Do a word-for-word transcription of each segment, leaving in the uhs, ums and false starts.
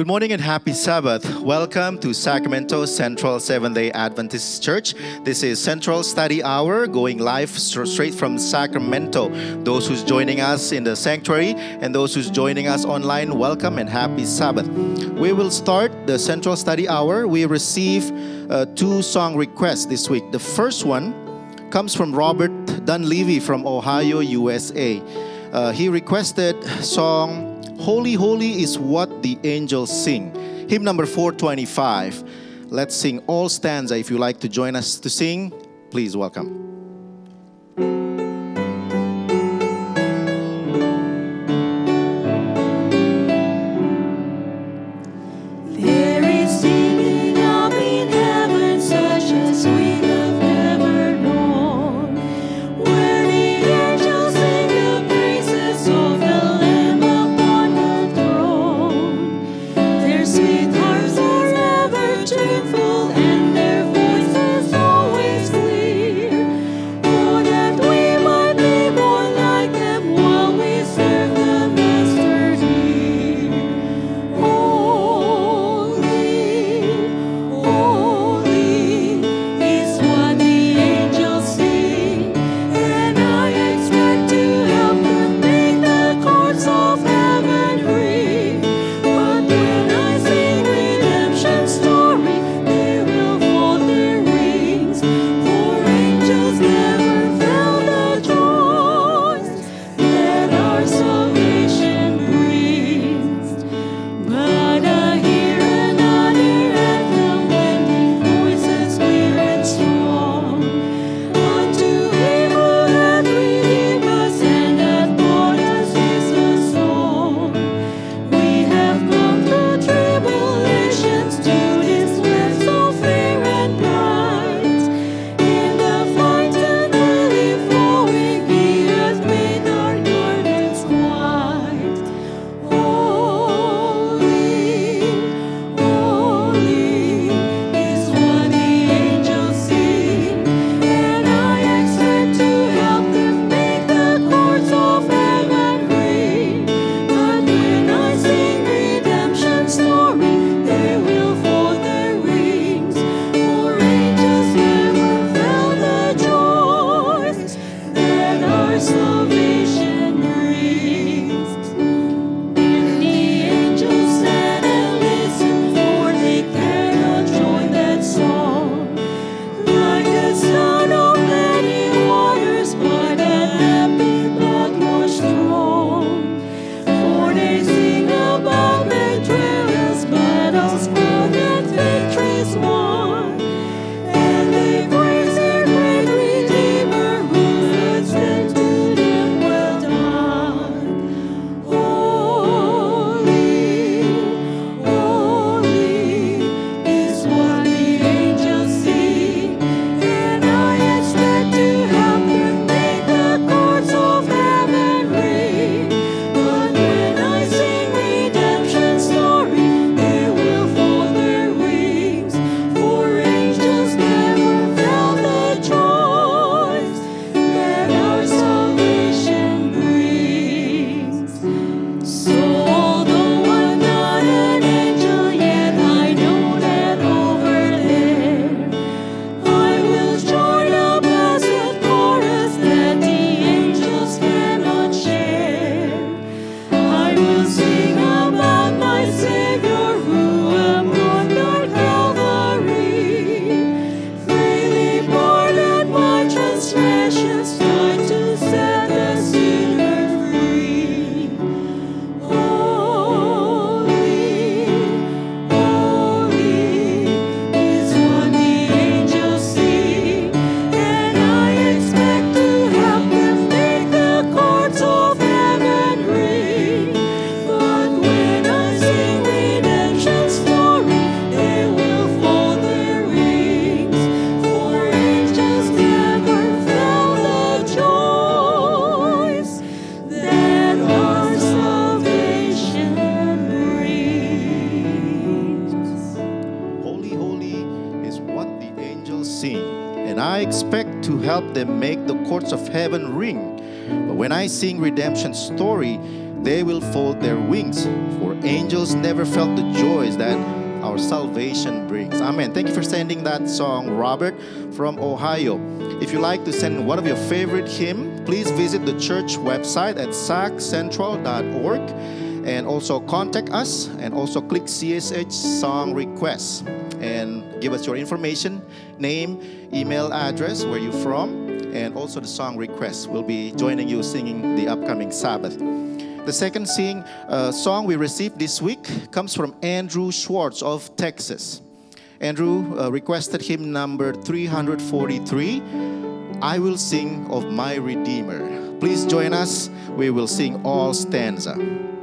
Good morning and happy Sabbath. Welcome to Sacramento Central Seventh-day Adventist Church. This is Central Study Hour going live straight from Sacramento. Those who's joining us in the sanctuary and those who's joining us online, welcome and happy Sabbath. We will start the Central Study Hour. We receive uh, two song requests this week. The first one comes from Robert Dunleavy from Ohio, U S A. Uh, he requested song Holy, Holy is What the Angels Sing. Hymn number four twenty-five. Let's sing all stanza. If you like to join us to sing, please welcome. To help them make the courts of heaven ring. But when I sing redemption's story, they will fold their wings, for angels never felt the joys that our salvation brings. Amen. Thank you for sending that song, Robert, from Ohio. If you like to send one of your favorite hymns, please visit the church website at sac central dot org and also contact us and also click C S H song requests and give us your information, name, email address, where you're from, and also the song requests. We'll be joining you singing the upcoming Sabbath. The second sing, uh, song we received this week comes from Andrew Schwartz of Texas. Andrew uh, requested hymn number three forty-three, I Will Sing of My Redeemer. Please join us. We will sing all stanza.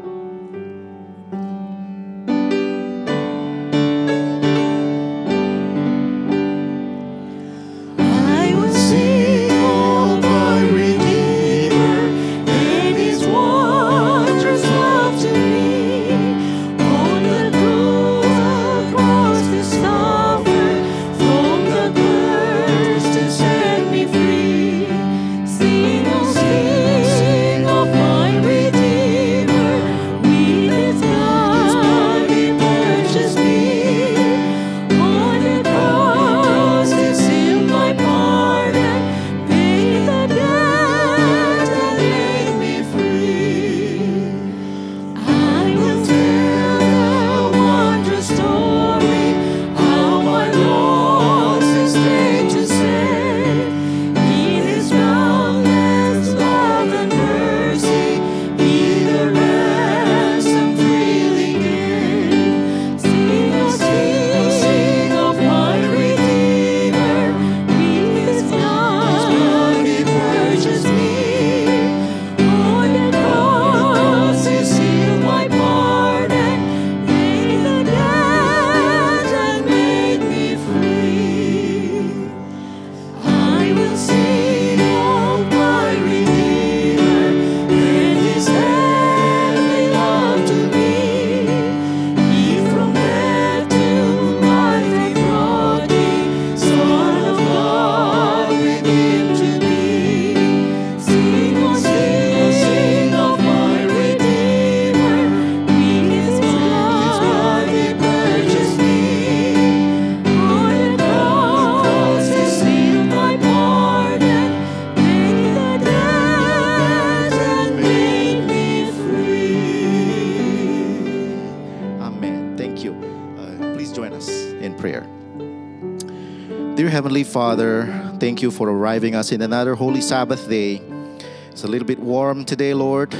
Heavenly Father, thank you for arriving us in another Holy Sabbath day. It's a little bit warm today, Lord,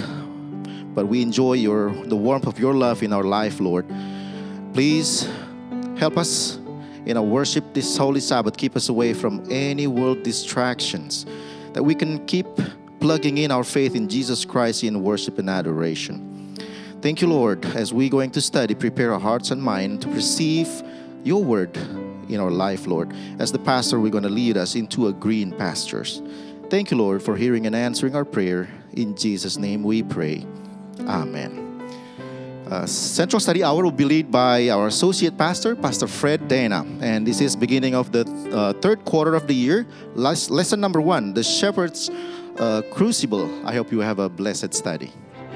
but we enjoy your the warmth of your love in our life, Lord. Please help us in our worship this Holy Sabbath. Keep us away from any world distractions, that we can keep plugging in our faith in Jesus Christ in worship and adoration. Thank you, Lord, as we're going to study, prepare our hearts and mind to receive your word in our life, Lord. As the pastor, we're going to lead us into a green pastures. Thank you, Lord, for hearing and answering our prayer. In Jesus' name we pray. Amen. Uh, Central Study Hour will be led by our associate pastor, Pastor Fred Dana. And this is beginning of the uh, third quarter of the year. Last, lesson number one, the Shepherd's uh, Crucible. I hope you have a blessed study.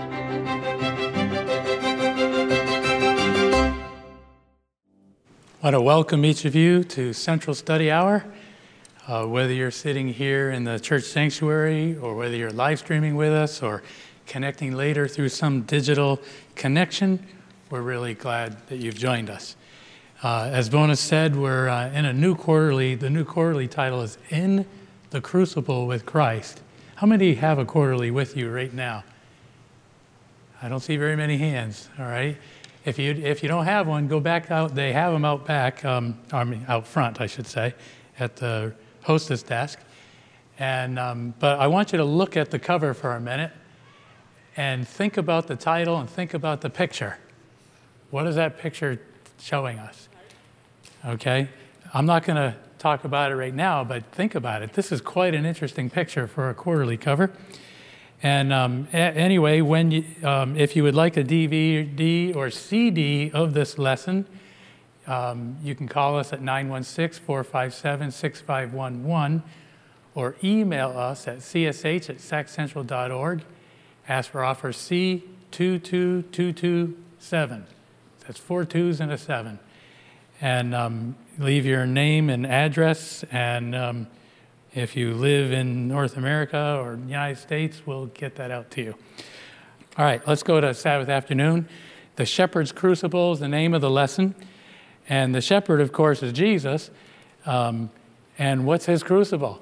I want to welcome each of you to Central Study Hour. Uh, whether you're sitting here in the church sanctuary or whether you're live streaming with us or connecting later through some digital connection, we're really glad that you've joined us. Uh, as Bonus said, we're uh, in a new quarterly. The new quarterly title is In the Crucible with Christ. How many have a quarterly with you right now? I don't see very many hands, all right? If you if you don't have one, go back out. They have them out back, um, I mean out front, I should say, at the hostess desk. And um, but I want you to look at the cover for a minute and think about the title and think about the picture. What is that picture showing us? Okay, I'm not going to talk about it right now, but think about it. This is quite an interesting picture for a quarterly cover. And um, a- anyway, when you, um, if you would like a D V D or C D of this lesson, um, you can call us at nine one six, four five seven, six five one one or email us at c s h at sac central dot org. Ask for offer C two two two two seven. That's four twos and a seven. And um, leave your name and address, and um, if you live in North America or the United States, we'll get that out to you. All right, let's go to Sabbath afternoon. The shepherd's crucible is the name of the lesson. And the shepherd, of course, is Jesus. Um, and what's his crucible?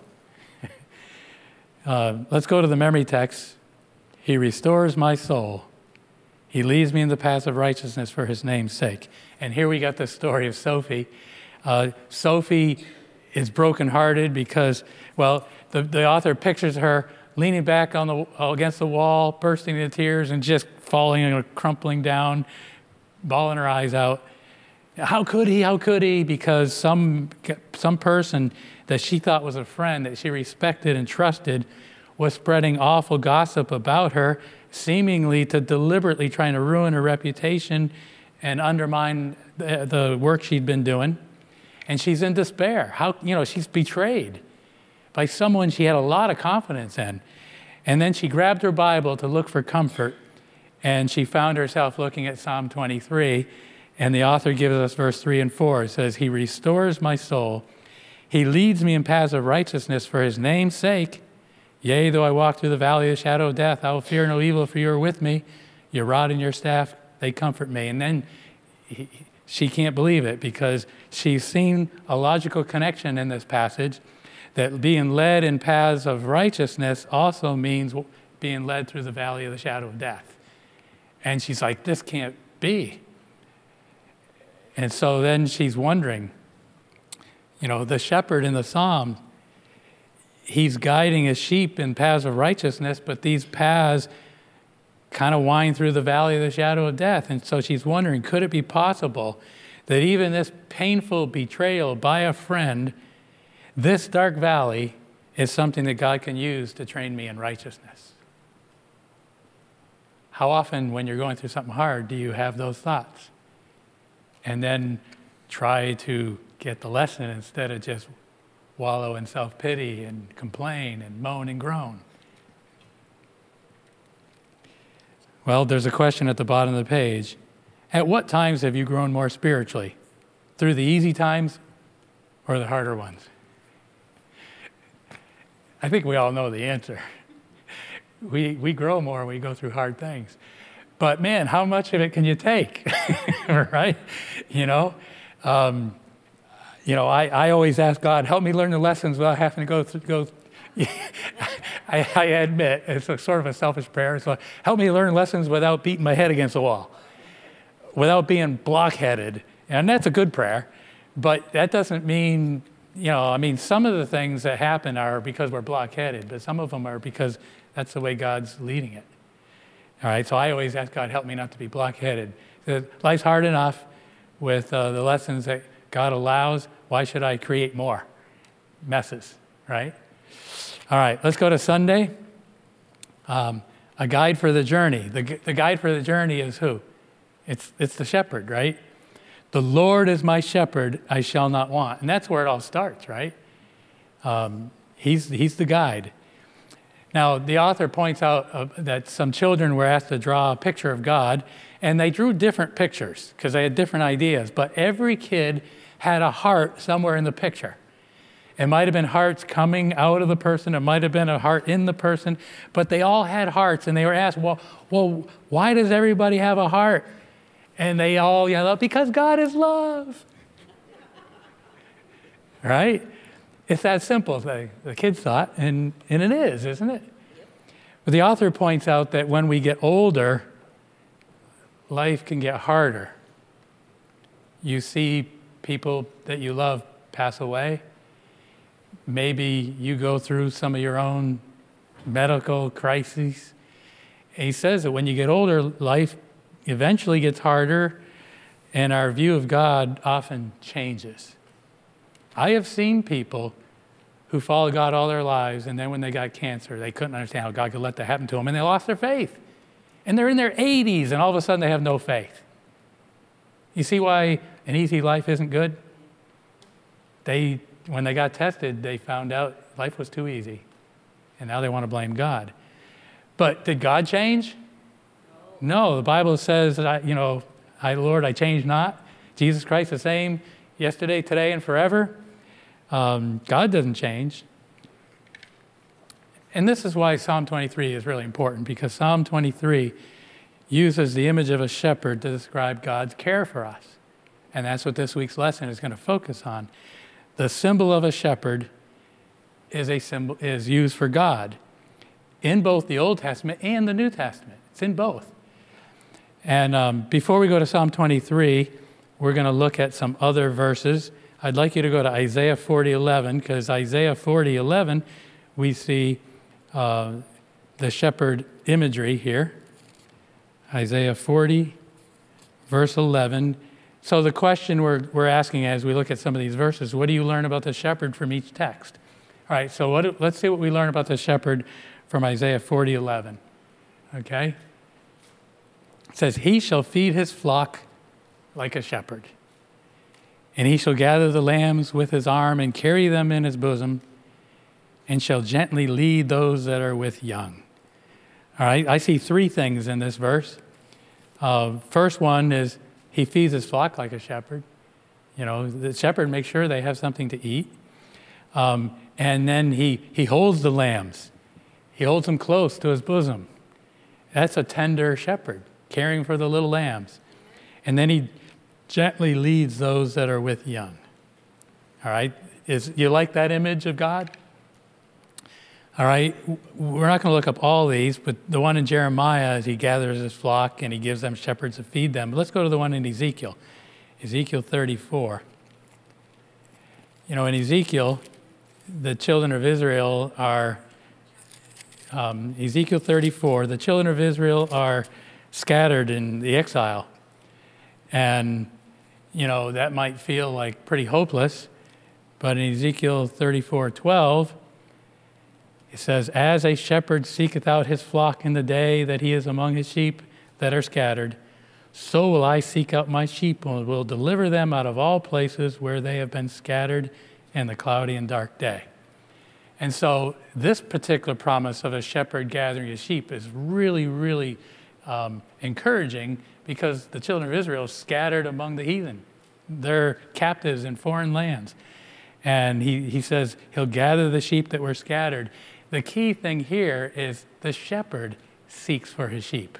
uh, let's go to the memory text. He restores my soul. He leads me in the paths of righteousness for his name's sake. And here we got the story of Sophie. Uh, Sophie is brokenhearted because, well, the, the author pictures her leaning back on the against the wall, bursting into tears, and just falling and crumpling down, bawling her eyes out. How could he? How could he? Because some some person that she thought was a friend, that she respected and trusted, was spreading awful gossip about her, seemingly to deliberately trying to ruin her reputation and undermine the, the work she'd been doing. And she's in despair. How, you know, she's betrayed by someone she had a lot of confidence in. And then she grabbed her Bible to look for comfort, and she found herself looking at Psalm twenty-three. And the author gives us verse three and four. It says, he restores my soul. He leads me in paths of righteousness for his name's sake. Yea, though I walk through the valley of the shadow of death, I will fear no evil, for you are with me. Your rod and your staff, they comfort me. And then he, she can't believe it, because she's seen a logical connection in this passage, that being led in paths of righteousness also means being led through the valley of the shadow of death. And she's like, this can't be. And so then she's wondering, you know, the shepherd in the psalm, he's guiding his sheep in paths of righteousness, but these paths kind of wind through the valley of the shadow of death. And so she's wondering, could it be possible that even this painful betrayal by a friend, this dark valley, is something that God can use to train me in righteousness? How often when you're going through something hard do you have those thoughts? And then try to get the lesson instead of just wallow in self-pity and complain and moan and groan. Well, there's a question at the bottom of the page. At what times have you grown more spiritually? Through the easy times or the harder ones? I think we all know the answer. We we grow more when we go through hard things. But man, how much of it can you take, right? You know, um, you know. I, I always ask God, help me learn the lessons without having to go through. Go. I, I admit it's a sort of a selfish prayer. So help me learn lessons without beating my head against the wall, without being blockheaded. And that's a good prayer, but that doesn't mean, you know. I mean, some of the things that happen are because we're blockheaded, but some of them are because that's the way God's leading it. All right, so I always ask God, help me not to be blockheaded. Life's hard enough with uh, the lessons that God allows. Why should I create more messes, right? All right, let's go to Sunday. Um, a guide for the journey. The, the guide for the journey is who? It's, it's the shepherd, right? The Lord is my shepherd, I shall not want. And that's where it all starts, right? Um, he's, he's the guide. Now, the author points out uh, that some children were asked to draw a picture of God, and they drew different pictures because they had different ideas, but every kid had a heart somewhere in the picture. It might have been hearts coming out of the person, it might have been a heart in the person, but they all had hearts, and they were asked, well, well, why does everybody have a heart? And they all yelled out, because God is love. Right? It's that simple, the, the kids thought, and, and it is, isn't it? But the author points out that when we get older, life can get harder. You see people that you love pass away. Maybe you go through some of your own medical crises. And he says that when you get older, life eventually gets harder, and our view of God often changes. I have seen people who followed God all their lives, and then when they got cancer, they couldn't understand how God could let that happen to them, and they lost their faith. And they're in their eighties, and all of a sudden they have no faith. You see why an easy life isn't good? They, when they got tested, they found out life was too easy, and now they want to blame God. But did God change? No, the Bible says that, I, you know, I, Lord, I change not. Jesus Christ the same yesterday, today, and forever. Um, God doesn't change. And this is why Psalm twenty-three is really important, because Psalm twenty-three uses the image of a shepherd to describe God's care for us. And that's what this week's lesson is going to focus on. The symbol of a shepherd is a symbol is used for God in both the Old Testament and the New Testament. It's in both. And um, before we go to Psalm twenty-three, we're going to look at some other verses. I'd like you to go to Isaiah forty eleven, because Isaiah forty eleven, we see uh, the shepherd imagery here. Isaiah forty, verse eleven. So the question we're, we're asking as we look at some of these verses, what do you learn about the shepherd from each text? All right, so what, let's see what we learn about the shepherd from Isaiah forty eleven. Okay? It says, he shall feed his flock like a shepherd, and he shall gather the lambs with his arm and carry them in his bosom, and shall gently lead those that are with young. All right, I see three things in this verse. Uh, first one is he feeds his flock like a shepherd. You know, the shepherd makes sure they have something to eat. Um, and then he, he holds the lambs. He holds them close to his bosom. That's a tender shepherd, caring for the little lambs. And then he gently leads those that are with young. All right, is you like that image of God? All right, we're not going to look up all these, but the one in Jeremiah is he gathers his flock and he gives them shepherds to feed them. But let's go to the one in Ezekiel, Ezekiel thirty-four. You know, in Ezekiel, the children of Israel are, um, Ezekiel thirty-four, the children of Israel are scattered in the exile. And, you know, that might feel like pretty hopeless, but in Ezekiel thirty-four twelve, it says, as a shepherd seeketh out his flock in the day that he is among his sheep that are scattered, so will I seek out my sheep and will deliver them out of all places where they have been scattered in the cloudy and dark day. And so this particular promise of a shepherd gathering his sheep is really, really um, encouraging, because the children of Israel are scattered among the heathen. They're captives in foreign lands. And he, he says he'll gather the sheep that were scattered. The key thing here is the shepherd seeks for his sheep.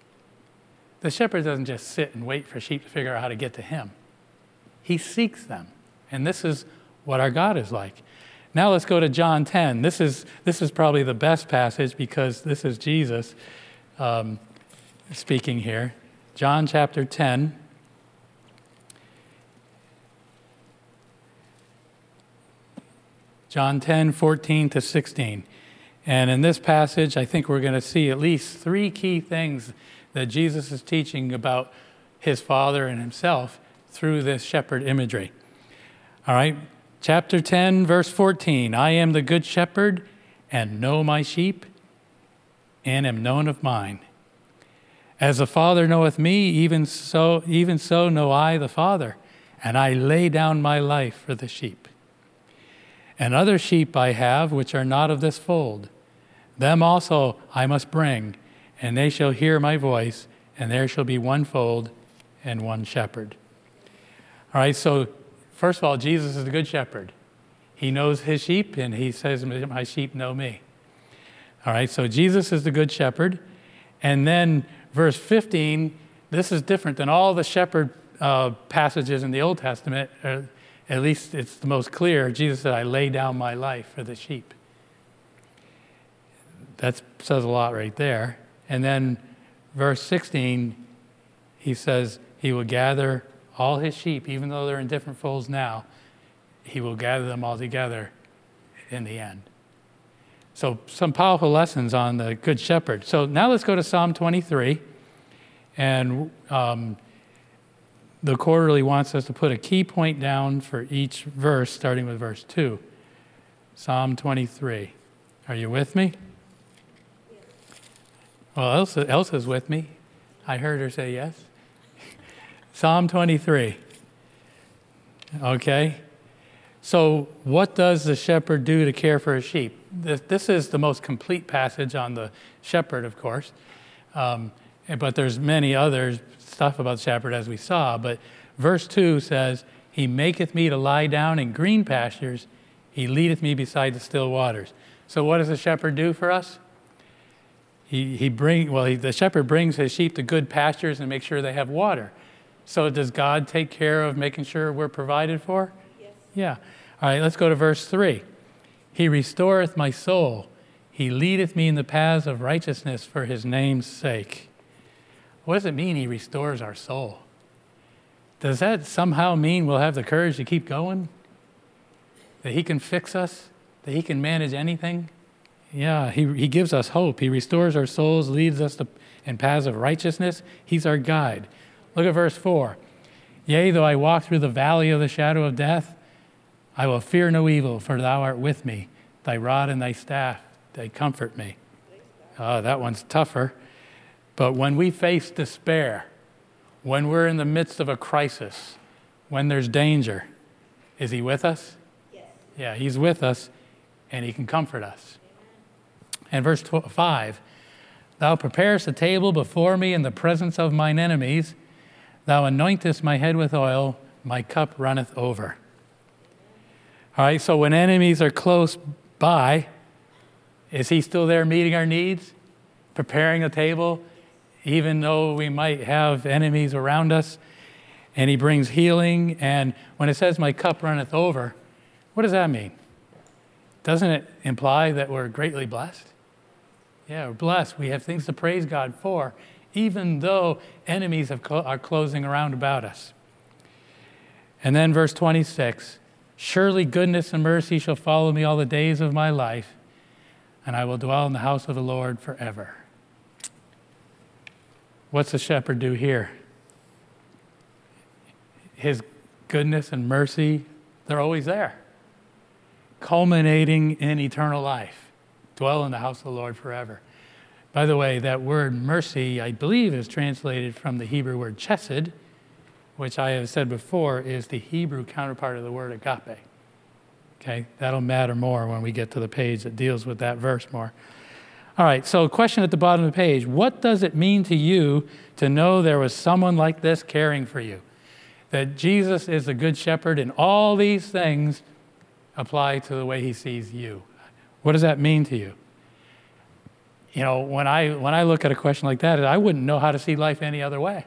The shepherd doesn't just sit and wait for sheep to figure out how to get to him. He seeks them. And this is what our God is like. Now let's go to John ten. This is, this is probably the best passage, because this is Jesus um, speaking here. John chapter ten. John ten, fourteen to sixteen. And in this passage, I think we're going to see at least three key things that Jesus is teaching about his Father and himself through this shepherd imagery. All right, chapter ten, verse fourteen. I am the good shepherd, and know my sheep, and am known of mine. As the Father knoweth me, even so, even so know I the Father, and I lay down my life for the sheep. And other sheep I have, which are not of this fold. Them also I must bring, and they shall hear my voice, and there shall be one fold and one shepherd. All right, so first of all, Jesus is the good shepherd. He knows his sheep, and he says, my sheep know me. All right, so Jesus is the good shepherd. And then verse fifteen, this is different than all the shepherd uh, passages in the Old Testament. Uh, At least it's the most clear. Jesus said, I lay down my life for the sheep. That says a lot right there. And then verse sixteen, he says, he will gather all his sheep, even though they're in different folds now, he will gather them all together in the end. So some powerful lessons on the Good Shepherd. So now let's go to Psalm twenty-three. And um, the quarterly wants us to put a key point down for each verse, starting with verse two. Psalm twenty-three. Are you with me? Well, Elsa, Elsa's with me. I heard her say yes. Psalm twenty-three. Okay. So what does the shepherd do to care for his sheep? This, this is the most complete passage on the shepherd, of course. Um, but there's many other stuff about the shepherd as we saw. But verse two says, he maketh me to lie down in green pastures. He leadeth me beside the still waters. So what does the shepherd do for us? He, he bring, well, he, the shepherd brings his sheep to good pastures and makes sure they have water. So does God take care of making sure we're provided for? Yes. Yeah. All right, let's go to verse three. He restoreth my soul. He leadeth me in the paths of righteousness for his name's sake. What does it mean he restores our soul? Does that somehow mean we'll have the courage to keep going? That he can fix us? That he can manage anything? Yeah, he, he gives us hope. He restores our souls, leads us to, in paths of righteousness. He's our guide. Look at verse four. Yea, though I walk through the valley of the shadow of death, I will fear no evil, for thou art with me. Thy rod and thy staff, they comfort me. Oh, that one's tougher. But when we face despair, when we're in the midst of a crisis, when there's danger, is he with us? Yes. Yeah, he's with us, and he can comfort us. And verse five, thou preparest a table before me in the presence of mine enemies. Thou anointest my head with oil, my cup runneth over. All right, so when enemies are close by, is he still there meeting our needs, preparing a table, even though we might have enemies around us? And he brings healing. And when it says my cup runneth over, what does that mean? Doesn't it imply that we're greatly blessed? Yeah, we're blessed. We have things to praise God for, even though enemies have clo- are closing around about us. And then verse twenty-six, surely goodness and mercy shall follow me all the days of my life, and I will dwell in the house of the Lord forever. What's the shepherd do here? His goodness and mercy, they're always there, culminating in eternal life. Dwell in the house of the Lord forever. By the way, that word mercy, I believe, is translated from the Hebrew word chesed, which I have said before is the Hebrew counterpart of the word agape. Okay, that'll matter more when we get to the page that deals with that verse more. All right, so question at the bottom of the page. What does it mean to you to know there was someone like this caring for you? That Jesus is the good shepherd and all these things apply to the way he sees you. What does that mean to you? You know, when I when I look at a question like that, I wouldn't know how to see life any other way.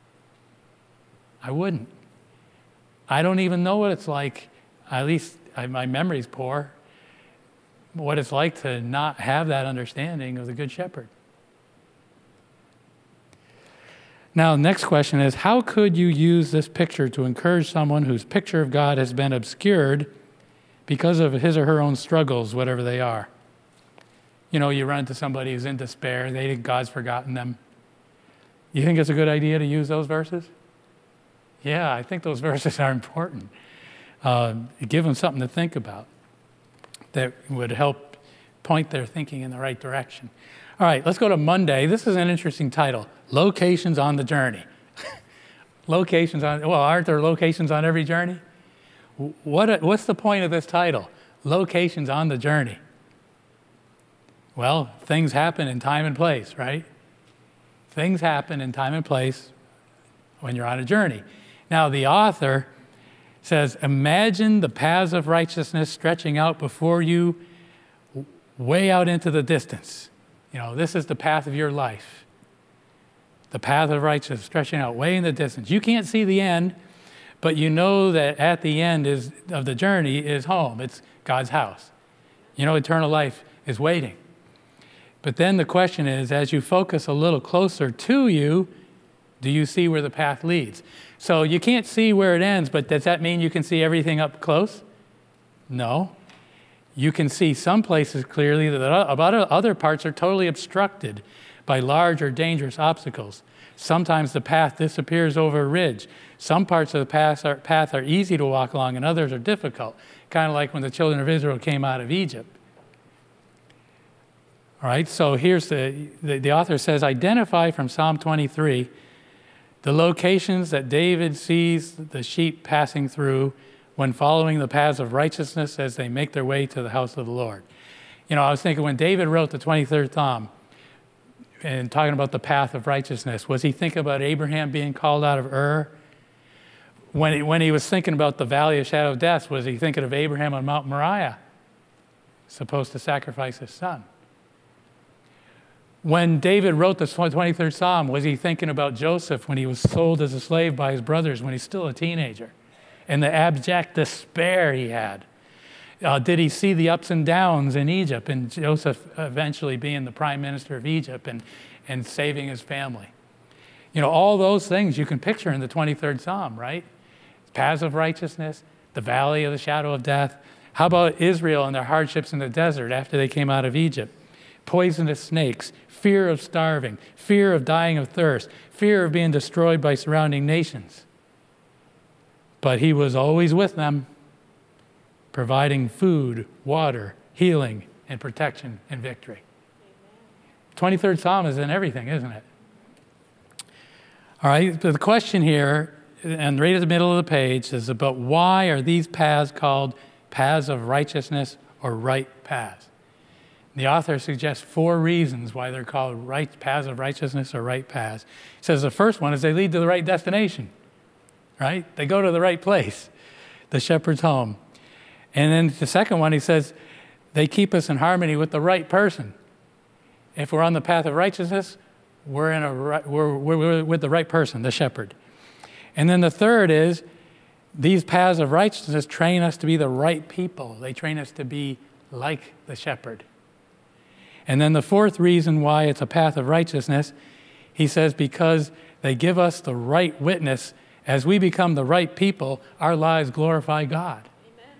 I wouldn't. I don't even know what it's like, at least I, my memory's poor, what it's like to not have that understanding of the Good Shepherd. Now, the next question is, how could you use this picture to encourage someone whose picture of God has been obscured because of his or her own struggles, whatever they are? You know, you run into somebody who's in despair. They think God's forgotten them. You think it's a good idea to use those verses? Yeah, I think those verses are important. Uh, give them something to think about that would help point their thinking in the right direction. All right, let's go to Monday. This is an interesting title, Locations on the Journey. Locations on, well, aren't there locations on every journey? What, what's the point of this title? Locations on the journey. Well, things happen in time and place, right? Things happen in time and place when you're on a journey. Now, the author says, imagine the paths of righteousness stretching out before you way out into the distance. You know, this is the path of your life. The path of righteousness stretching out way in the distance. You can't see the end, but you know that at the end is, of the journey is home. It's God's house. You know, eternal life is waiting. But then the question is, as you focus a little closer to you, do you see where the path leads? So you can't see where it ends, but does that mean you can see everything up close? No. You can see some places clearly, that other parts are totally obstructed by large or dangerous obstacles. Sometimes the path disappears over a ridge. Some parts of the path are, path are easy to walk along and others are difficult, kind of like when the children of Israel came out of Egypt. All right, so here's the, the, the author says, identify from Psalm twenty-three the locations that David sees the sheep passing through when following the paths of righteousness as they make their way to the house of the Lord. You know, I was thinking when David wrote the twenty-third Psalm, and talking about the path of righteousness. Was he thinking about Abraham being called out of Ur? When he, when he was thinking about the valley of shadow of death, was he thinking of Abraham on Mount Moriah, supposed to sacrifice his son? When David wrote the twenty-third Psalm, was he thinking about Joseph when he was sold as a slave by his brothers when he's still a teenager? And the abject despair he had. Uh, did he see the ups and downs in Egypt and Joseph eventually being the prime minister of Egypt and, and saving his family? You know, all those things you can picture in the twenty-third Psalm, right? Paths of righteousness, the valley of the shadow of death. How about Israel and their hardships in the desert after they came out of Egypt? Poisonous snakes, fear of starving, fear of dying of thirst, fear of being destroyed by surrounding nations. But he was always with them, providing food, water, healing, and protection and victory. twenty-third Psalm is in everything, isn't it? All right, the question here, and right at the middle of the page, is about why are these paths called paths of righteousness or right paths? The author suggests four reasons why they're called right paths of righteousness or right paths. He says the first one is they lead to the right destination, right? They go to the right place, the shepherd's home. And then the second one, he says, they keep us in harmony with the right person. If we're on the path of righteousness, we're in a we're, we're with the right person, the shepherd. And then the third is, these paths of righteousness train us to be the right people. They train us to be like the shepherd. And then the fourth reason why it's a path of righteousness, he says, because they give us the right witness. As we become the right people, our lives glorify God. Amen.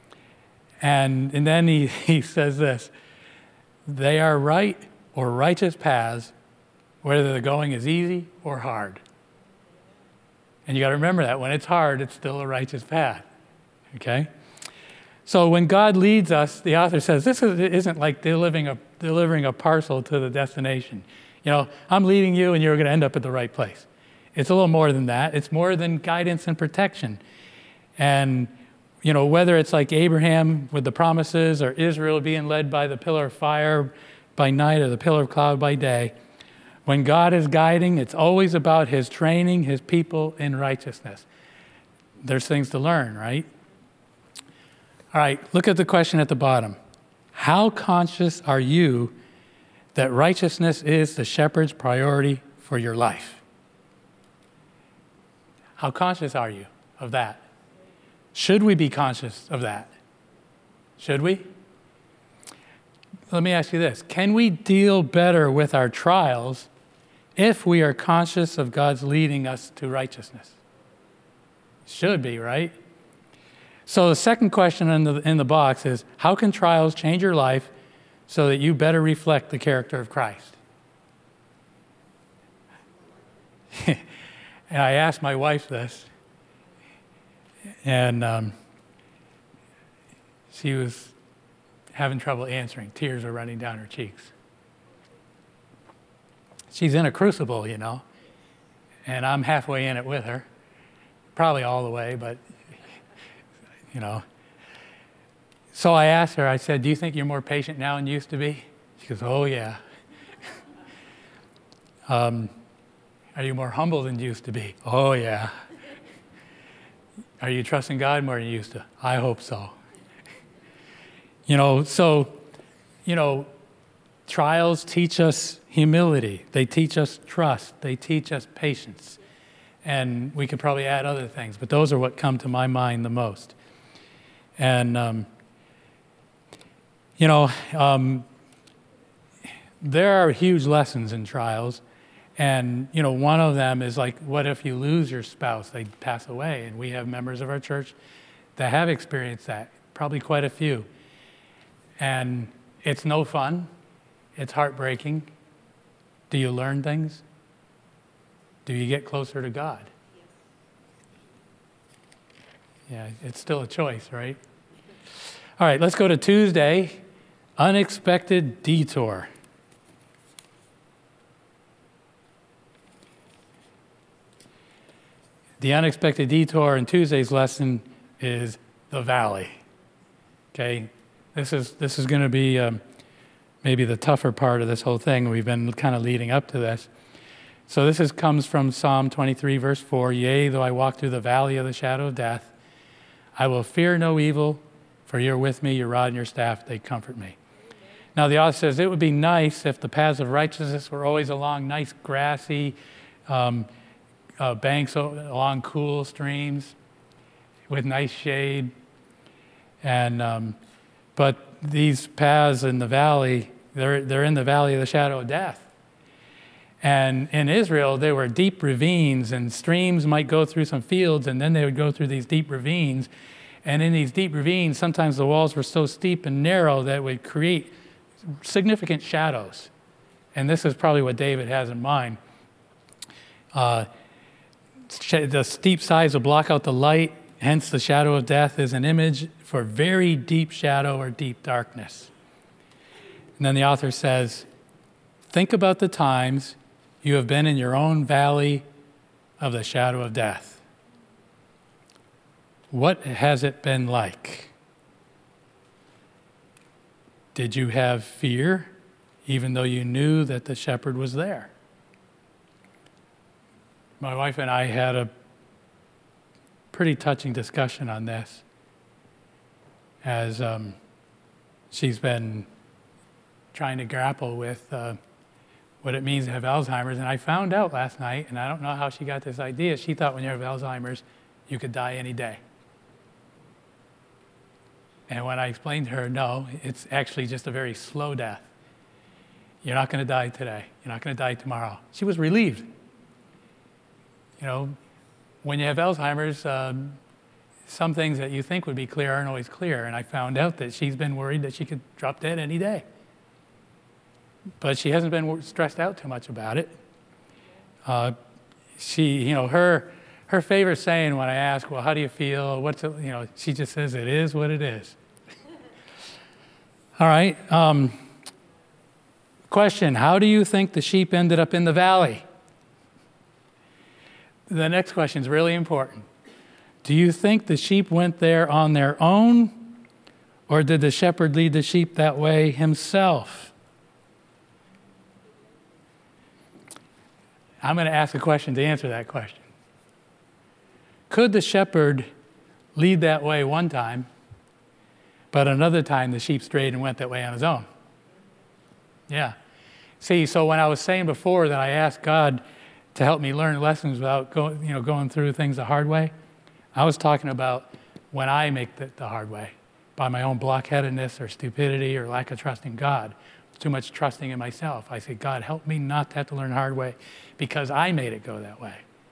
And, and then he, he says this, they are right or righteous paths, whether the going is easy or hard. And you got to remember that when it's hard, it's still a righteous path. Okay? So when God leads us, the author says, this isn't like delivering a, delivering a parcel to the destination. You know, I'm leading you and you're going to end up at the right place. It's a little more than that. It's more than guidance and protection. And, you know, whether it's like Abraham with the promises or Israel being led by the pillar of fire by night or the pillar of cloud by day, when God is guiding, it's always about his training his people in righteousness. There's things to learn, right? All right, look at the question at the bottom. How conscious are you that righteousness is the shepherd's priority for your life? How conscious are you of that? Should we be conscious of that? Should we? Let me ask you this. Can we deal better with our trials if we are conscious of God's leading us to righteousness? Should be, right? So the second question in the, in the box is, how can trials change your life so that you better reflect the character of Christ? And I asked my wife this, and um, she was having trouble answering. Tears were running down her cheeks. She's in a crucible, you know, and I'm halfway in it with her. Probably all the way, but, you know. So I asked her, I said, do you think you're more patient now than you used to be? She goes, oh, yeah. um, are you more humble than you used to be? Oh, yeah. Are you trusting God more than you used to? I hope so. You know, so, you know, trials teach us humility. They teach us trust. They teach us patience. And we could probably add other things, but those are what come to my mind the most. And, um, you know, um, there are huge lessons in trials. And, you know, one of them is like, what if you lose your spouse? They pass away. And we have members of our church that have experienced that, probably quite a few. And it's no fun. It's heartbreaking. Do you learn things? Do you get closer to God? Yeah, it's still a choice, right? All right, let's go to Tuesday. Unexpected detour. The unexpected detour in Tuesday's lesson is the valley. Okay, this is this is going to be um, maybe the tougher part of this whole thing. We've been kind of leading up to this. So this is, comes from Psalm twenty-three, verse four. Yea, though I walk through the valley of the shadow of death, I will fear no evil, for you're with me, your rod and your staff, they comfort me. Now the author says, it would be nice if the paths of righteousness were always along nice grassy um, uh, banks along cool streams with nice shade. And um, but these paths in the valley, they're, they're in the valley of the shadow of death. And in Israel, there were deep ravines, and streams might go through some fields, and then they would go through these deep ravines. And in these deep ravines, sometimes the walls were so steep and narrow that it would create significant shadows. And this is probably what David has in mind. Uh, the steep sides will block out the light, hence the shadow of death is an image for very deep shadow or deep darkness. And then the author says, think about the times you have been in your own valley of the shadow of death. What has it been like? Did you have fear, even though you knew that the shepherd was there? My wife and I had a pretty touching discussion on this as um, she's been trying to grapple with uh, what it means to have Alzheimer's. And I found out last night, and I don't know how she got this idea, she thought when you have Alzheimer's, you could die any day. And when I explained to her, no, it's actually just a very slow death. You're not going to die today. You're not going to die tomorrow. She was relieved. You know, when you have Alzheimer's, um, some things that you think would be clear aren't always clear. And I found out that she's been worried that she could drop dead any day. But she hasn't been stressed out too much about it. Uh, she, you know, her her favorite saying when I ask, well, how do you feel? What's it, you know, she just says, it is what it is. All right. Um, question, how do you think the sheep ended up in the valley? The next question is really important. Do you think the sheep went there on their own, or did the shepherd lead the sheep that way himself? I'm going to ask a question to answer that question. Could the shepherd lead that way one time, but another time the sheep strayed and went that way on his own? Yeah. See, so when I was saying before that I asked God to help me learn lessons without go, you know, going through things the hard way, I was talking about when I make it the hard way, by my own blockheadedness or stupidity or lack of trust in God. Too much trusting in myself. I say, God, help me not to have to learn the hard way because I made it go that way.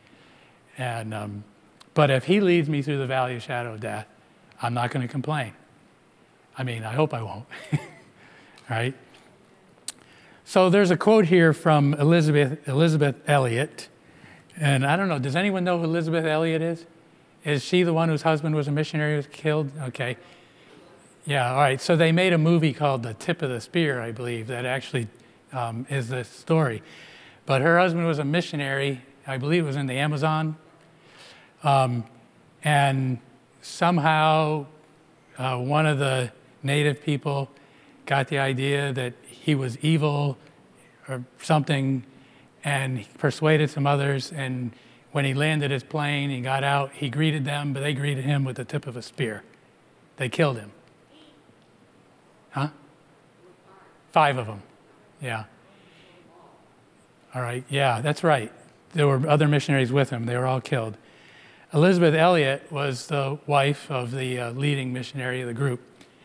And um, but if he leads me through the valley of shadow of death, I'm not going to complain. I mean, I hope I won't. All right? So there's a quote here from Elizabeth Elizabeth Elliot. And I don't know, does anyone know who Elizabeth Elliot is? Is she the one whose husband was a missionary who was killed? Okay. Yeah, all right. So they made a movie called The Tip of the Spear, I believe, that actually um, is the story. But her husband was a missionary, I believe it was in the Amazon. Um, and somehow uh, one of the native people got the idea that he was evil or something, and he persuaded some others. And when he landed his plane, he got out, he greeted them, but they greeted him with the tip of a spear. They killed him. Huh? Five of them. Yeah. All right. Yeah, that's right. There were other missionaries with him. They were all killed. Elizabeth Elliot was the wife of the uh, leading missionary of the group.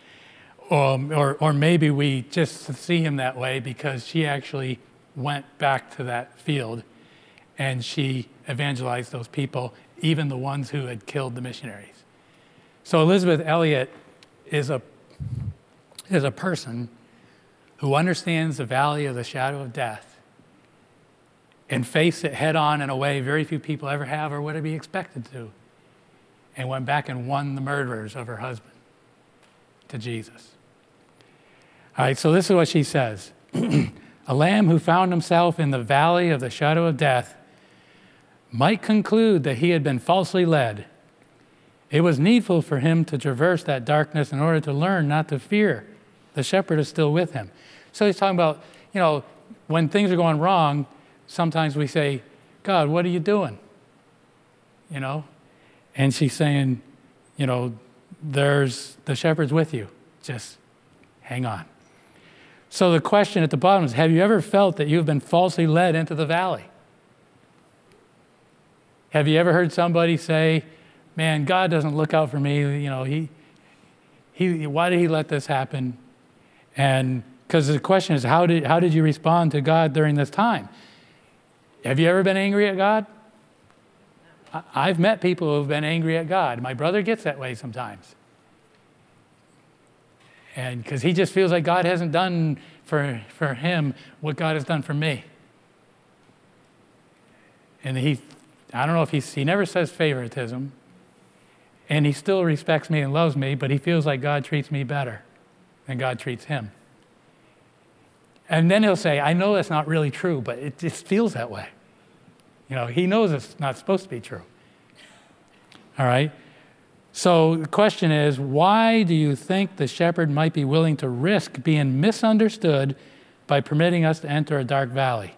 Um, or, or maybe we just see him that way because she actually went back to that field and she evangelized those people, even the ones who had killed the missionaries. So Elizabeth Elliot is a is a person who understands the valley of the shadow of death and faced it head on in a way very few people ever have or would be expected to, and went back and won the murderers of her husband to Jesus. All right, so this is what she says. A lamb who found himself in the valley of the shadow of death might conclude that he had been falsely led. It was needful for him to traverse that darkness in order to learn not to fear. The shepherd is still with him. So he's talking about, you know, when things are going wrong, sometimes we say, God, what are you doing? You know? And she's saying, you know, there's the shepherd's with you. Just hang on. So the question at the bottom is, have you ever felt that you've been falsely led into the valley? Have you ever heard somebody say, man, God doesn't look out for me, you know, he, he, why did he let this happen? And because the question is, how did, how did you respond to God during this time? Have you ever been angry at God? I've met people who have been angry at God. My brother gets that way sometimes. And because he just feels like God hasn't done for, for him what God has done for me. And he, I don't know if he's, he never says favoritism. And he still respects me and loves me, but he feels like God treats me better than God treats him. And then he'll say, I know that's not really true, but it just feels that way. You know, he knows it's not supposed to be true. All right? So the question is, why do you think the shepherd might be willing to risk being misunderstood by permitting us to enter a dark valley?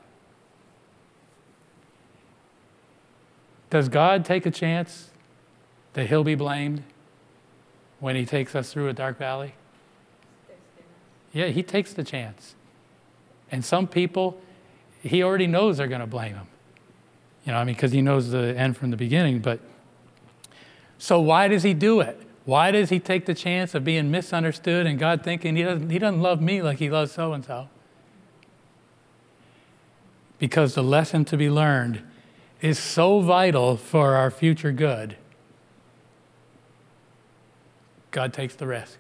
Does God take a chance that he'll be blamed when he takes us through a dark valley? Yeah, he takes the chance. And some people, he already knows they're going to blame him. You know, I mean, because he knows the end from the beginning. But so why does he do it? Why does he take the chance of being misunderstood and God thinking he doesn't, he doesn't love me like he loves so-and-so? Because the lesson to be learned is so vital for our future good. God takes the risk.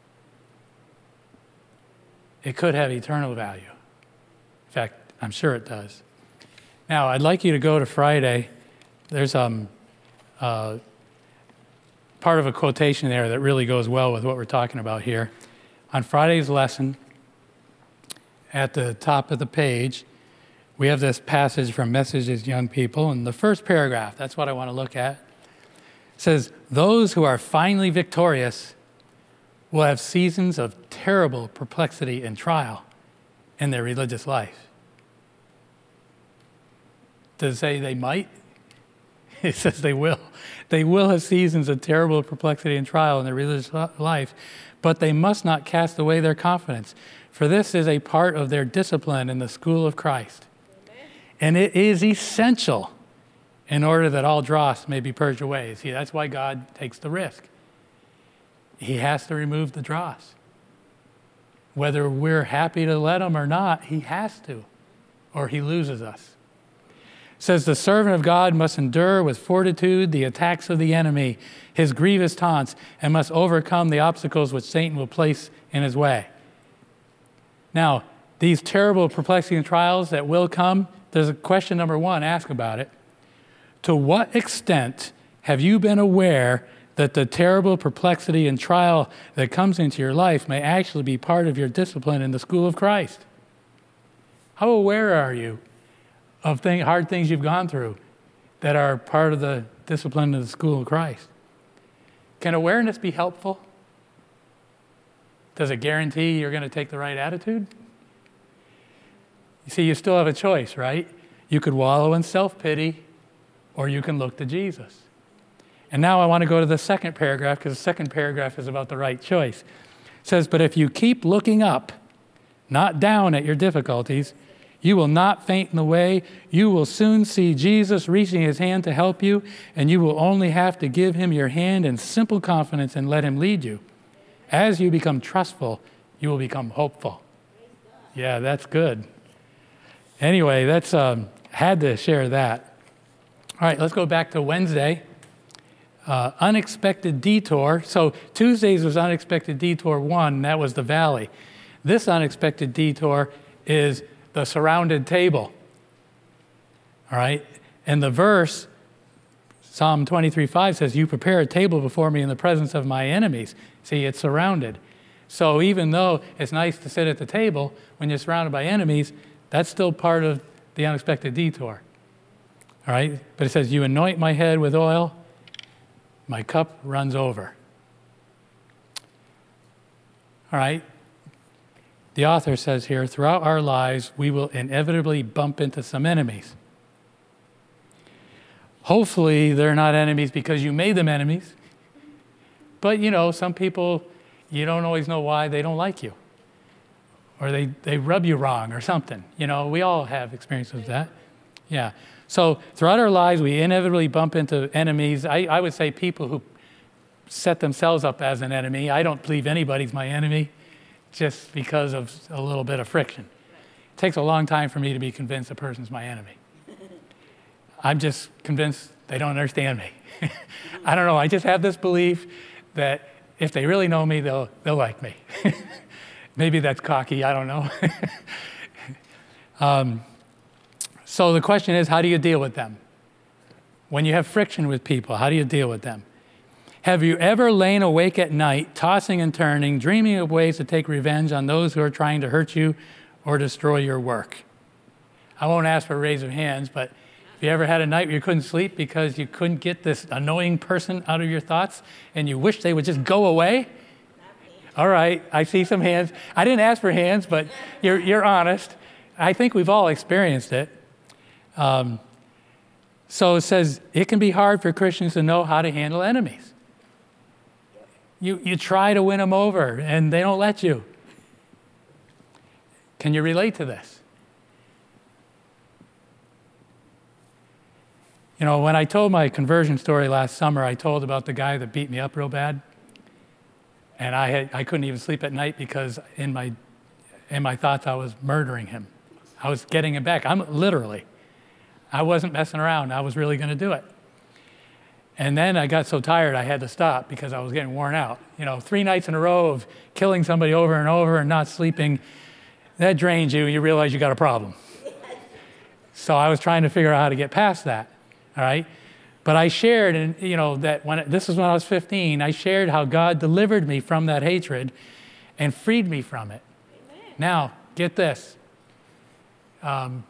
It could have eternal value. In fact, I'm sure it does. Now, I'd like you to go to Friday. There's um, uh, part of a quotation there that really goes well with what we're talking about here. On Friday's lesson, at the top of the page, we have this passage from Messages Young People, and the first paragraph, that's what I want to look at. It says, those who are finally victorious will have seasons of terrible perplexity and trial in their religious life. Does it say they might? It says they will. They will have seasons of terrible perplexity and trial in their religious life, but they must not cast away their confidence, for this is a part of their discipline in the school of Christ. Amen. And it is essential in order that all dross may be purged away. See, that's why God takes the risk. He has to remove the dross. Whether we're happy to let him or not, he has to, or he loses us. It says the servant of God must endure with fortitude the attacks of the enemy, his grievous taunts, and must overcome the obstacles which Satan will place in his way. Now, these terrible perplexity and trials that will come, there's a question number one, ask about it. To what extent have you been aware that the terrible perplexity and trial that comes into your life may actually be part of your discipline in the school of Christ? How aware are you of thing, hard things you've gone through that are part of the discipline of the school of Christ? Can awareness be helpful? Does it guarantee you're going to take the right attitude? You see, you still have a choice, right? You could wallow in self-pity, or you can look to Jesus. And now I want to go to the second paragraph, because the second paragraph is about the right choice. It says, but if you keep looking up, not down at your difficulties, you will not faint in the way. You will soon see Jesus reaching his hand to help you, and you will only have to give him your hand in simple confidence and let him lead you. As you become trustful, you will become hopeful. Yeah, that's good. Anyway, that's um, had to share that. All right, let's go back to Wednesday. Uh, unexpected detour. So Tuesdays was unexpected detour one, and that was the valley. This unexpected detour is the surrounded table. All right? And the verse, Psalm twenty-three five says, you prepare a table before me in the presence of my enemies. See, it's surrounded. So even though it's nice to sit at the table, when you're surrounded by enemies, that's still part of the unexpected detour. All right? But it says, you anoint my head with oil, my cup runs over. All right? the author says here, throughout our lives, we will inevitably bump into some enemies. Hopefully, they're not enemies because you made them enemies. But, you know, some people, you don't always know why they don't like you. Or they, they rub you wrong or something. You know, we all have experience with that. Yeah. So throughout our lives, we inevitably bump into enemies. I, I would say people who set themselves up as an enemy. I don't believe anybody's my enemy just because of a little bit of friction. It takes a long time for me to be convinced a person's my enemy. I'm just convinced they don't understand me. I don't know. I just have this belief that if they really know me, they'll they'll like me. Maybe that's cocky. I don't know. um, so the question is, how do you deal with them? When you have friction with people, how do you deal with them? Have you ever lain awake at night, tossing and turning, dreaming of ways to take revenge on those who are trying to hurt you or destroy your work? I won't ask for a raise of hands, but have you ever had a night where you couldn't sleep because you couldn't get this annoying person out of your thoughts and you wish they would just go away? All right, I see some hands. I didn't ask for hands, but you're, you're honest. I think we've all experienced it. Um, so it says it can be hard for Christians to know how to handle enemies. You, you try to win them over, and they don't let you. Can you relate to this? You know, when I told my conversion story last summer, I told about the guy that beat me up real bad. And I had, I couldn't even sleep at night because in my, in my thoughts I was murdering him. I was getting him back. I'm literally. I wasn't messing around. I was really going to do it. And then I got so tired I had to stop because I was getting worn out. You know, three nights in a row of killing somebody over and over and not sleeping, that drains you. You realize you got a problem. So I was trying to figure out how to get past that. All right. But I shared, and you know, that when this is when I was fifteen, I shared how God delivered me from that hatred and freed me from it. Amen. Now, get this. Um,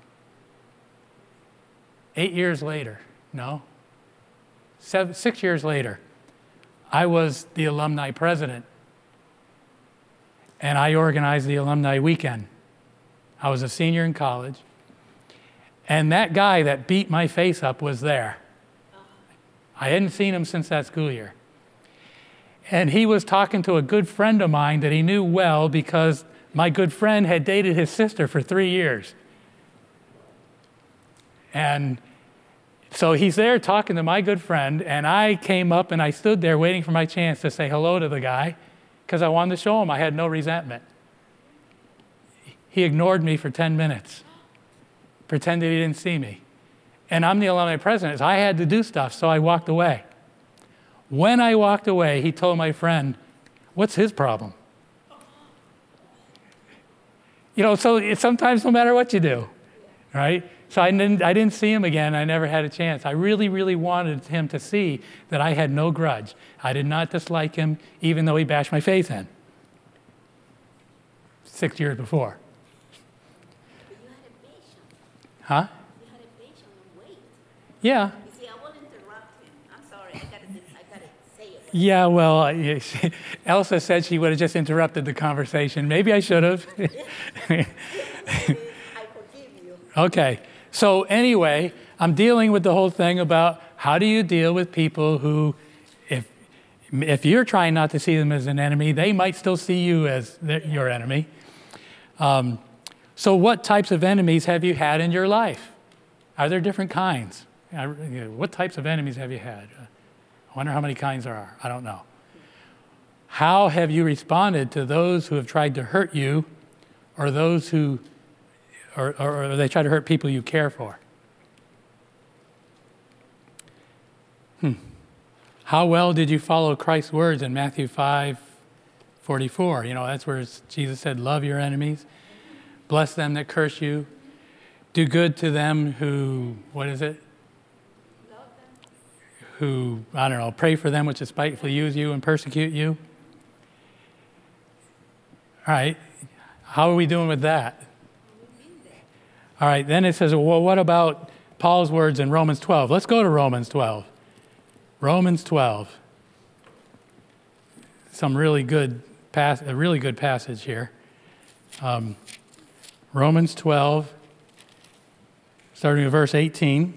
eight years later, no, seven, six years later, I was the alumni president, and I organized the alumni weekend. I was a senior in college, and that guy that beat my face up was there. I hadn't seen him since that school year. And he was talking to a good friend of mine that he knew well because my good friend had dated his sister for three years. And so he's there talking to my good friend, and I came up and I stood there waiting for my chance to say hello to the guy because I wanted to show him I had no resentment. He ignored me for ten minutes, pretended he didn't see me. And I'm the alumni president, so I had to do stuff, so I walked away. When I walked away, he told my friend, what's his problem? You know, so it, sometimes no matter what you do, right? So I didn't, I didn't see him again. I never had a chance. I really, really wanted him to see that I had no grudge. I did not dislike him, even though he bashed my face in six years before. But you had a patient. Huh? You had a patient and wait. Yeah. You see, I won't interrupt him. I'm sorry. I gotta, I gotta say it. Yeah, well, uh, Elsa said she would have just interrupted the conversation. Maybe I should have. I forgive you. Okay. So anyway, I'm dealing with the whole thing about how do you deal with people who, if if you're trying not to see them as an enemy, they might still see you as their, your enemy. Um, so what types of enemies have you had in your life? Are there different kinds? I, you know, what types of enemies have you had? I wonder how many kinds there are. I don't know. How have you responded to those who have tried to hurt you or those who Or, or, or they try to hurt people you care for? Hmm. How well did you follow Christ's words in Matthew five forty-four? You know, that's where Jesus said, love your enemies, bless them that curse you, do good to them who, what is it? Love them. Who, I don't know, pray for them which despitefully use you and persecute you. All right, how are we doing with that? All right, then it says, well, what about Paul's words in Romans twelve? Let's go to Romans twelve. Romans twelve. Some really good, pass, a really good passage here. Um, Romans twelve, starting with verse eighteen.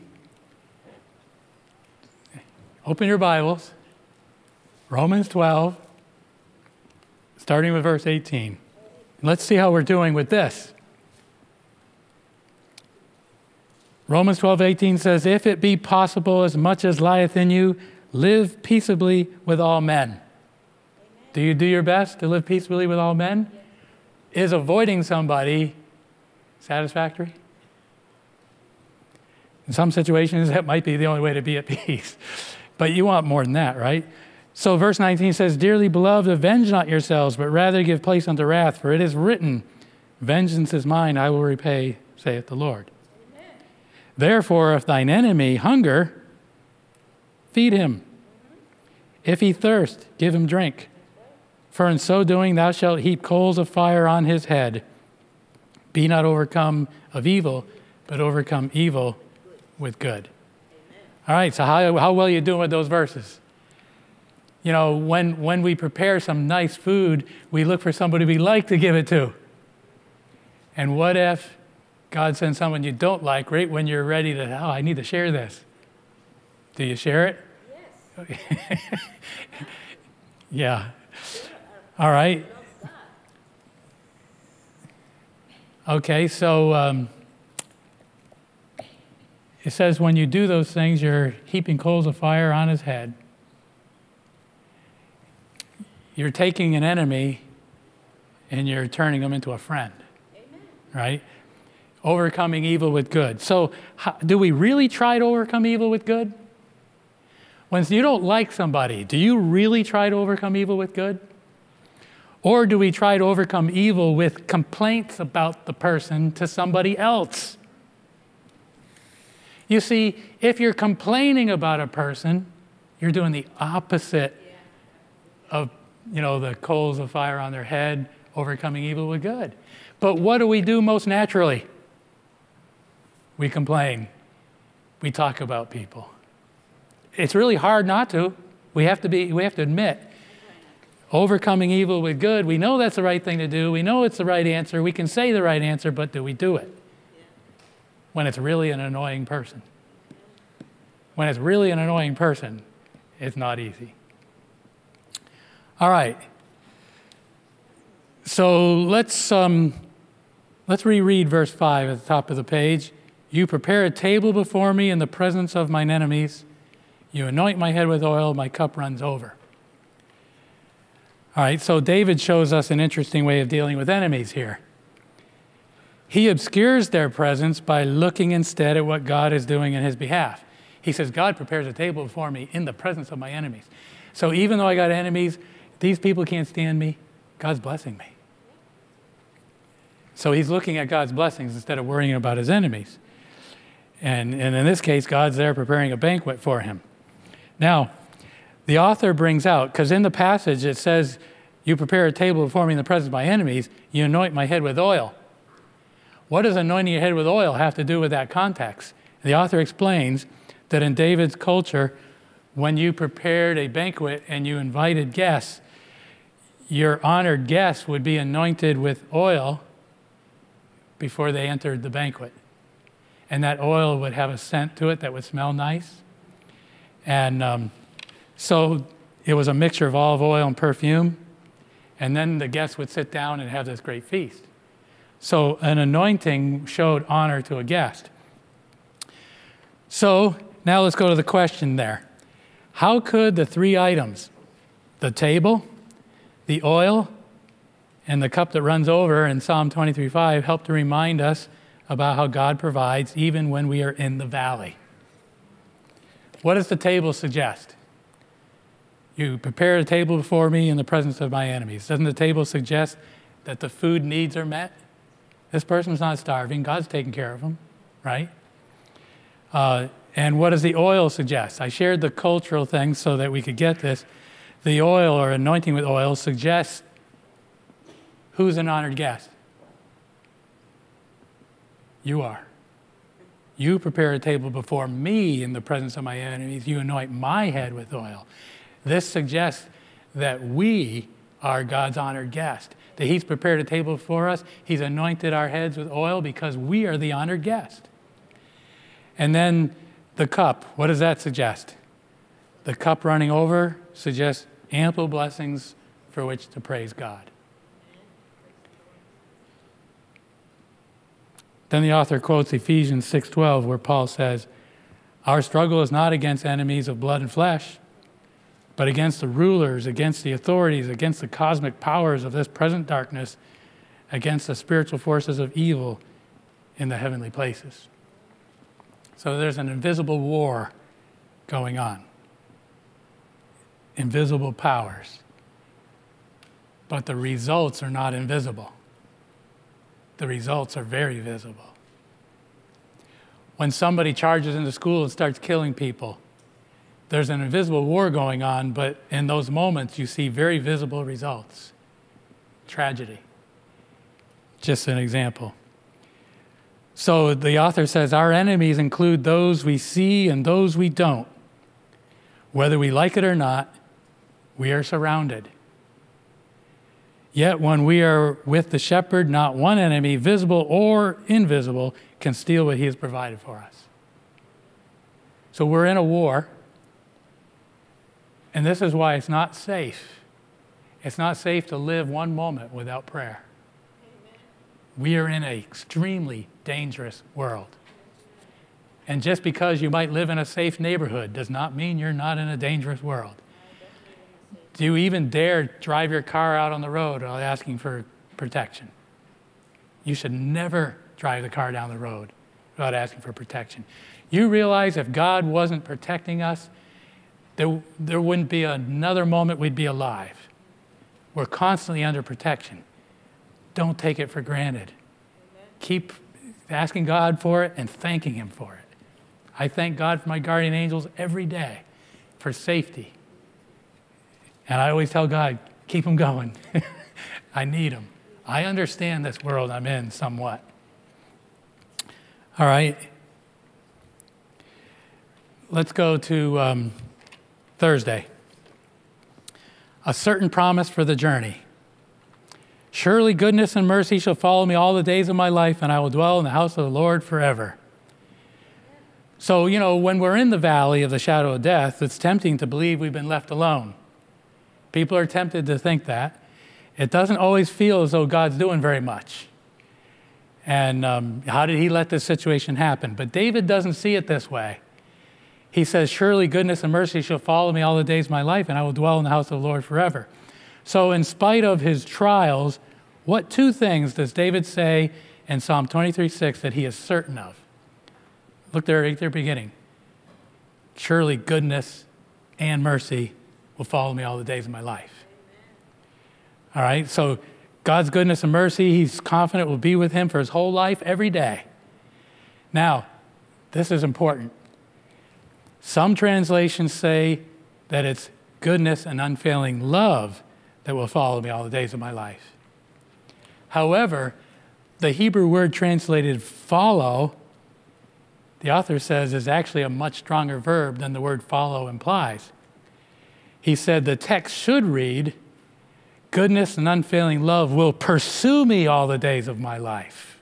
Open your Bibles. Romans twelve, starting with verse eighteen. Let's see how we're doing with this. Romans twelve eighteen says, if it be possible, as much as lieth in you, live peaceably with all men. Amen. Do you do your best to live peaceably with all men? Yes. Is avoiding somebody satisfactory? In some situations, that might be the only way to be at peace. But you want more than that, right? So verse nineteen says, dearly beloved, avenge not yourselves, but rather give place unto wrath, for it is written, vengeance is mine, I will repay, saith the Lord. Amen. Therefore, if thine enemy hunger, feed him. If he thirst, give him drink. For in so doing thou shalt heap coals of fire on his head. Be not overcome of evil, but overcome evil with good. Amen. All right, so how, how well are you doing with those verses? You know, when, when we prepare some nice food, we look for somebody we like to give it to. And what if God sends someone you don't like right when you're ready to, oh, I need to share this. Do you share it? Yes. Yeah. All right. Okay, so um, it says when you do those things, you're heaping coals of fire on his head. You're taking an enemy and you're turning him into a friend. Amen. Right? Overcoming evil with good. So how, do we really try to overcome evil with good? When you don't like somebody, do you really try to overcome evil with good? Or do we try to overcome evil with complaints about the person to somebody else? You see, if you're complaining about a person, you're doing the opposite of, you know, the coals of fire on their head, overcoming evil with good. But what do we do most naturally? We complain. We talk about people. It's really hard not to. We have to be, we have to admit, overcoming evil with good, we know that's the right thing to do. We know it's the right answer. We can say the right answer, but do we do it? When it's really an annoying person. When it's really an annoying person, it's not easy. All right. So let's um, let's reread verse five at the top of the page. You prepare a table before me in the presence of mine enemies. You anoint my head with oil, my cup runs over. All right, so David shows us an interesting way of dealing with enemies here. He obscures their presence by looking instead at what God is doing in his behalf. He says, God prepares a table before me in the presence of my enemies. So even though I got enemies, these people can't stand me, God's blessing me. So he's looking at God's blessings instead of worrying about his enemies. And, and in this case, God's there preparing a banquet for him. Now, the author brings out, because in the passage it says, you prepare a table before me in the presence of my enemies, you anoint my head with oil. What does anointing your head with oil have to do with that context? The author explains that in David's culture, when you prepared a banquet and you invited guests, your honored guests would be anointed with oil before they entered the banquet. And that oil would have a scent to it that would smell nice. And um, so it was a mixture of olive oil and perfume. And then the guests would sit down and have this great feast. So an anointing showed honor to a guest. So now let's go to the question there. How could the three items, the table, the oil, and the cup that runs over in Psalm twenty-three five help to remind us about how God provides even when we are in the valley? What does the table suggest? You prepare a table before me in the presence of my enemies. Doesn't the table suggest that the food needs are met? This person's not starving. God's taking care of them, right? Uh, and what does the oil suggest? I shared the cultural things so that we could get this. The oil or anointing with oil suggests who's an honored guest? You are. You prepare a table before me in the presence of my enemies. You anoint my head with oil. This suggests that we are God's honored guest. That he's prepared a table for us. He's anointed our heads with oil because we are the honored guest. And then the cup, what does that suggest? The cup running over suggests ample blessings for which to praise God. Then the author quotes Ephesians six twelve, where Paul says, "Our struggle is not against enemies of blood and flesh, but against the rulers, against the authorities, against the cosmic powers of this present darkness, against the spiritual forces of evil in the heavenly places." So there's an invisible war going on. Invisible powers. But the results are not invisible. The results are very visible. When somebody charges into school and starts killing people, there's an invisible war going on, but in those moments you see very visible results. Tragedy. Just an example. So the author says, our enemies include those we see and those we don't. Whether we like it or not, we are surrounded. Yet when we are with the shepherd, not one enemy, visible or invisible, can steal what he has provided for us. So we're in a war, and this is why it's not safe. It's not safe to live one moment without prayer. Amen. We are in an extremely dangerous world. And just because you might live in a safe neighborhood does not mean you're not in a dangerous world. Do you even dare drive your car out on the road without asking for protection? You should never drive the car down the road without asking for protection. You realize if God wasn't protecting us, there, there wouldn't be another moment we'd be alive. We're constantly under protection. Don't take it for granted. Amen. Keep asking God for it and thanking him for it. I thank God for my guardian angels every day for safety. And I always tell God, keep them going. I need them. I understand this world I'm in somewhat. All right. Let's go to um, Thursday. A certain promise for the journey. Surely goodness and mercy shall follow me all the days of my life, and I will dwell in the house of the Lord forever. So, you know, when we're in the valley of the shadow of death, it's tempting to believe we've been left alone. People are tempted to think that. It doesn't always feel as though God's doing very much. And um, how did he let this situation happen? But David doesn't see it this way. He says, surely goodness and mercy shall follow me all the days of my life, and I will dwell in the house of the Lord forever. So in spite of his trials, what two things does David say in Psalm twenty-three six that he is certain of? Look there at the beginning. Surely goodness and mercy will follow me all the days of my life. All right, so God's goodness and mercy, he's confident will be with him for his whole life, every day. Now, this is important. Some translations say that it's goodness and unfailing love that will follow me all the days of my life. However, the Hebrew word translated follow, the author says, is actually a much stronger verb than the word follow implies. He said the text should read, goodness and unfailing love will pursue me all the days of my life.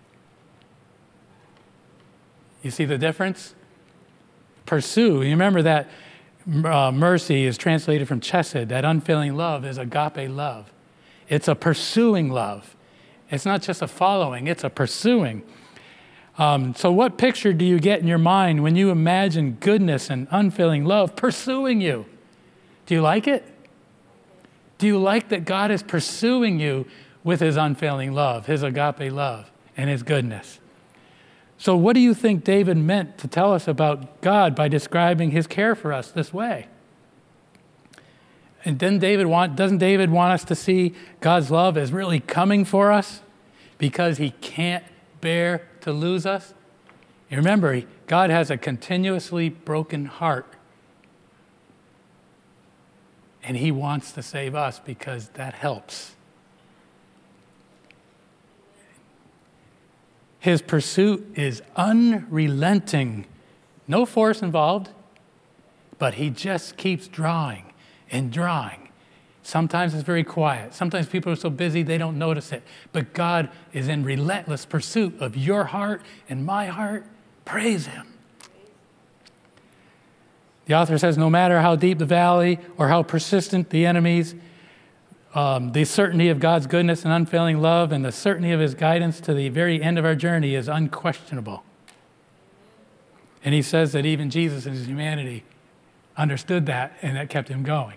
You see the difference? Pursue. You remember that uh, mercy is translated from chesed. That unfailing love is agape love. It's a pursuing love. It's not just a following, it's a pursuing. Um, so what picture do you get in your mind when you imagine goodness and unfailing love pursuing you? Do you like it? Do you like that God is pursuing you with his unfailing love, his agape love, and his goodness? So what do you think David meant to tell us about God by describing his care for us this way? And doesn't David want, doesn't David want us to see God's love as really coming for us because he can't bear to lose us? You remember, God has a continuously broken heart. And he wants to save us because that helps. His pursuit is unrelenting. No force involved, but he just keeps drawing and drawing Sometimes it's very quiet. Sometimes people are so busy they don't notice it. But God is in relentless pursuit of your heart and my heart. Praise him. The author says, no matter how deep the valley or how persistent the enemies, um, the certainty of God's goodness and unfailing love and the certainty of his guidance to the very end of our journey is unquestionable. And he says that even Jesus in his humanity understood that, and that kept him going.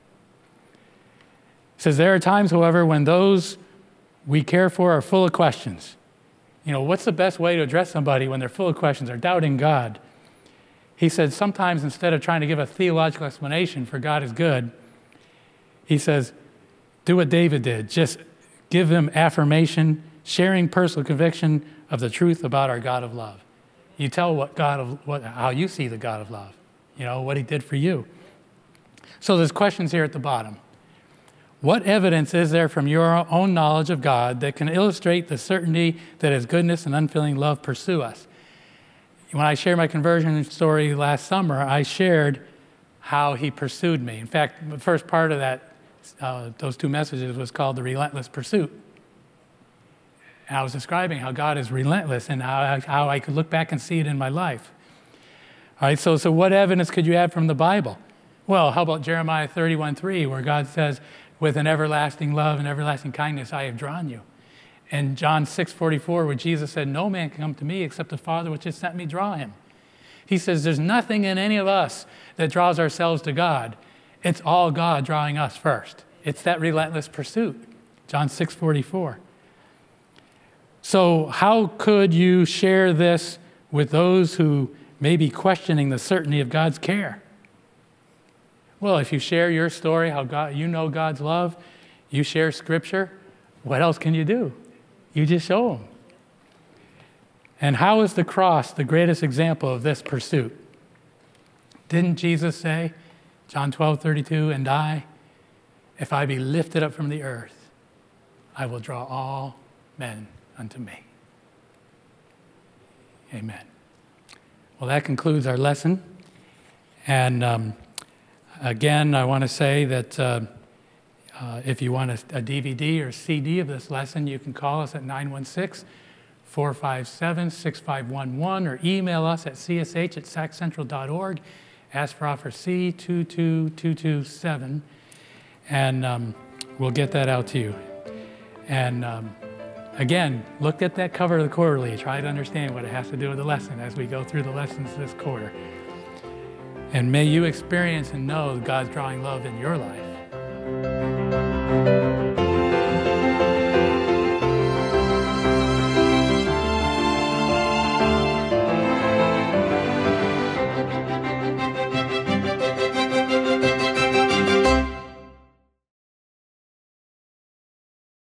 He says, there are times, however, when those we care for are full of questions. You know, what's the best way to address somebody when they're full of questions or doubting God? He said, sometimes instead of trying to give a theological explanation for God is good, he says, do what David did. Just give them affirmation, sharing personal conviction of the truth about our God of love. You tell what God of what how you see the God of love, you know, what he did for you. So there's questions here at the bottom. What evidence is there from your own knowledge of God that can illustrate the certainty that his goodness and unfailing love pursue us? When I shared my conversion story last summer, I shared how he pursued me. In fact, the first part of that, uh, those two messages was called The Relentless Pursuit. And I was describing how God is relentless and how I, how I could look back and see it in my life. All right, so, so what evidence could you have from the Bible? Well, how about Jeremiah thirty-one three, where God says, with an everlasting love and everlasting kindness I have drawn you. And John six forty-four, where Jesus said, no man can come to me except the Father which has sent me draw him. He says there's nothing in any of us that draws ourselves to God. It's all God drawing us first. It's that relentless pursuit. John six forty-four. So how could you share this with those who may be questioning the certainty of God's care? Well, if you share your story, how God, you know God's love, you share Scripture, what else can you do? You just show them. And how is the cross the greatest example of this pursuit? Didn't Jesus say, John twelve thirty-two, and I, if I be lifted up from the earth, I will draw all men unto me. Amen. Well, that concludes our lesson. And um, again, I want to say that uh, uh, if you want a, a D V D or C D of this lesson, you can call us at nine one six, four five seven, six five one one or email us at c s h at sac central dot org. Ask for offer C two two two two seven, and um, we'll get that out to you. And um, again, look at that cover of the quarterly. Try to understand what it has to do with the lesson as we go through the lessons this quarter. And may you experience and know God's drawing love in your life.